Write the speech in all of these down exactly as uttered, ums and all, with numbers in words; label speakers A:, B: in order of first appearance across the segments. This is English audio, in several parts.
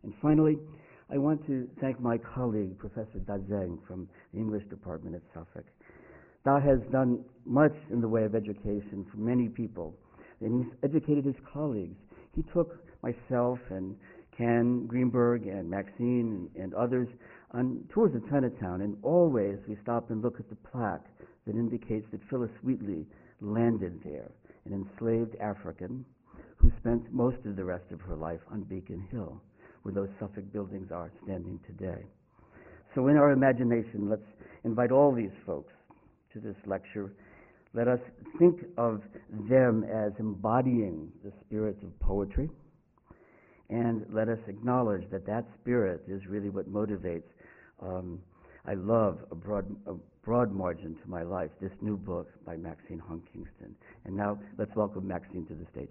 A: And finally, I want to thank my colleague, Professor Da Zheng from the English Department at Suffolk. Da has done much in the way of education for many people, and he's educated his colleagues. He took myself and Ken Greenberg and Maxine and, and others on tours of Chinatown, and always we stop and look at the plaque that indicates that Phyllis Wheatley landed there, an enslaved African who spent most of the rest of her life on Beacon Hill, where those Suffolk buildings are standing today. So in our imagination, let's invite all these folks to this lecture. Let us think of them as embodying the spirit of poetry, and let us acknowledge that that spirit is really what motivates. Um, I love a broad, a broad margin to my life, this new book by Maxine Hong Kingston. And now let's welcome Maxine to the stage.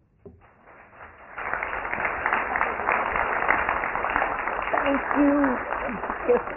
B: Thank you. Thank you.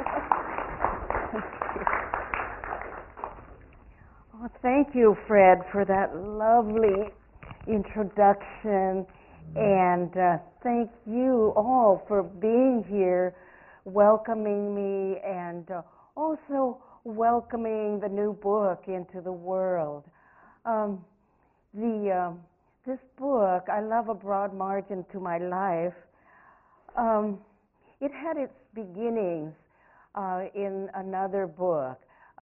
B: Oh, thank you, Fred, for that lovely introduction. And uh, thank you all for being here, welcoming me, and uh, also welcoming the new book into the world. Um, the uh, this book, I Love a Broad Margin to My Life, um, it had its beginnings uh, in another book.